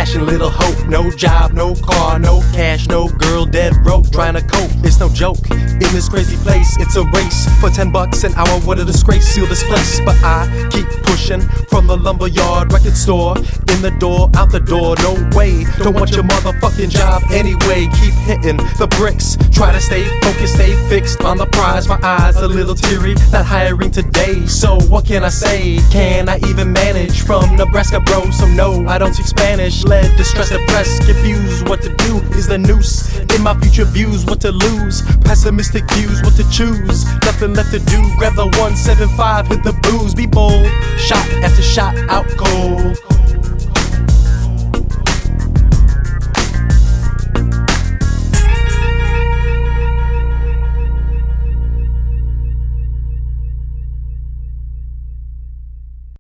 passion, little hope. No job, no car, no cash, no girl, dead broke, trying to cope. It's no joke, in this crazy place, it's a race. For $10 an hour, what a disgrace, seal this place. But I keep pushing from the lumberyard record store. In the door, out the door, no way. Don't want your motherfucking job anyway. Keep hitting the bricks, try to stay focused, stay fixed on the prize. My eyes a little teary, not hiring today. So what can I say? Can I even manage? From Nebraska, bro, so no, I don't speak Spanish. Led, distressed, depressed, confused. What to do is the noose in my future views. What to lose? Pessimistic views. What to choose? Nothing left to do. Grab the 175, hit the booze, be bold. Shot after shot, out cold.